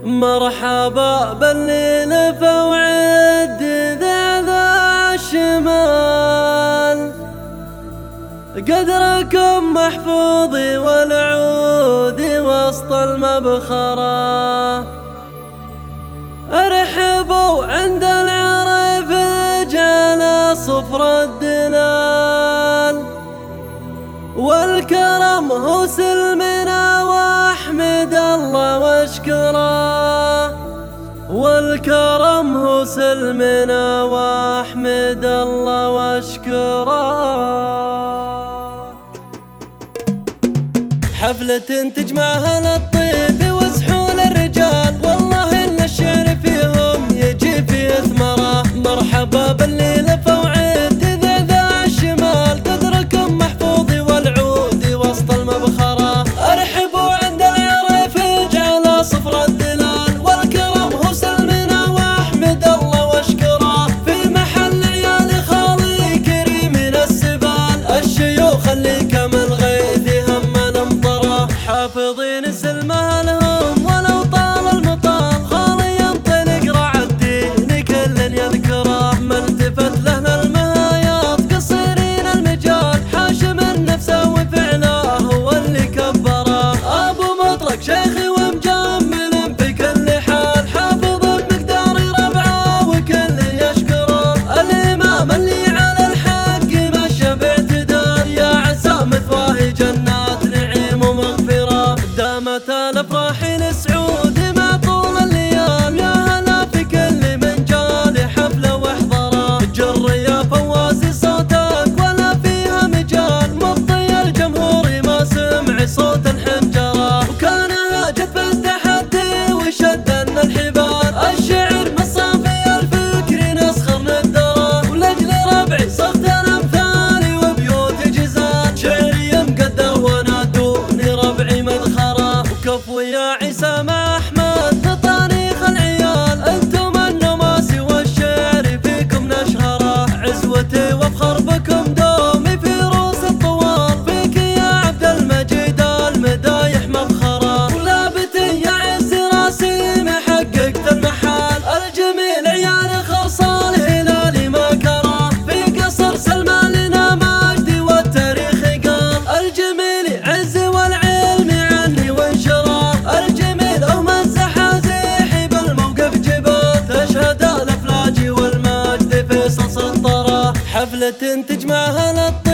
مرحبا باللي لفى وعد ذا الشمال، قدركم محفوظ والعود وسط المبخرة. ارحبوا عند العريف جال صفر الدلال، والكرم هو سلمنا واحمد الله واشكره، والكرم هو سلمنا واحمد الله واشكره. حفلة تجمعها للطيب وسحول الرجال، والله ان الشعر فيهم يجي في ثمره. مرحبا باللي لفى وعد ذا الشمال، قدركم محفوظ والعود وسط المبخرة. ارحبوا عند العريف جعل صفر الدلال، والكرم هو سلمنا واحمد الله واشكره. في محل عيال خالي كريم من السبال، الشيوخ اللي كمل غيث هم نمطره. حافظين سلمها لهم ولو طال المطال، خالي ينطلق رع الدين كل يذكره. ملتفت له المهايات قصيرين المجال، حاشم النفس وفعله هو اللي كبره. ابو مطرق شيخي ومجمل في كل حال، حافظ بمقدار ربعه وكل يشكره. الامام اللي على الحق مشى باعتدال، يا عسى مثواه جنات نعيم ومغفره. دامت الافراح لسعود مع طول الليال، يا هلا في كل من جال حفله واحضره. جر يا فوازي صوتك ولا فيها مجال، مبطي الجمهور ما سمع صوت الحنجره. وكان هاجت بالتحدي وشدن الحبال، الشعر مصافي الفكر نسخر ندره. ولاجل ربعي صغت الامثال وبيوت جزال، شعري مقدر ونادوني ربعي مذخره. وكفو يا عيسى مع احمد تطاريخ العيال، انتم النماسي والشعر فيكم نشهره. عزوتي وافخر بكم دومي في روس الطوال، فيك يا عبد المجيد المدايح مفخره. ولابتي يا عز راسي ما حققت المحال، الجميل عيال خرصان هلالي ما كره. في قصر سلمان لنا مجدي والتاريخ قال، الجميل عز والعلم عني وانشره. الجميل هم الزحازيح بالموقف جبال، تشهد الافلاج والمجد في سطره. حفلة تجمعها للطيب